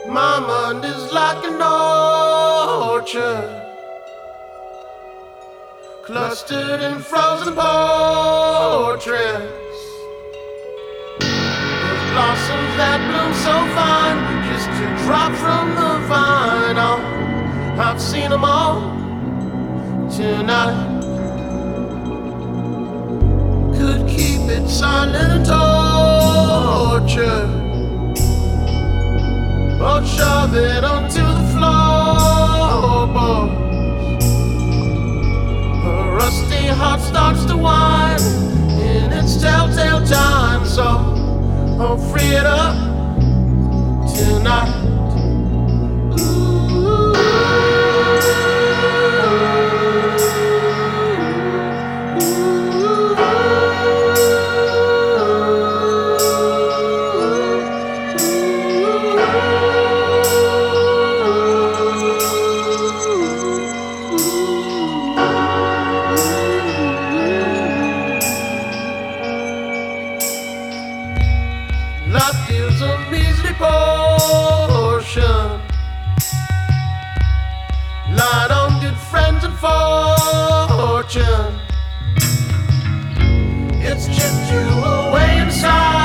My mind is like an orchard, clustered in frozen portraits, with blossoms that bloom so fine, just to drop from the vine. Oh, I've seen them all tonight. Could keep it silent torture, or shove it onto the floorboards. A rusty heart starts to whine in its telltale time, so I'll free it up tonight. Life gives a measly portion, light on good friends and fortune. It's chipped you away inside.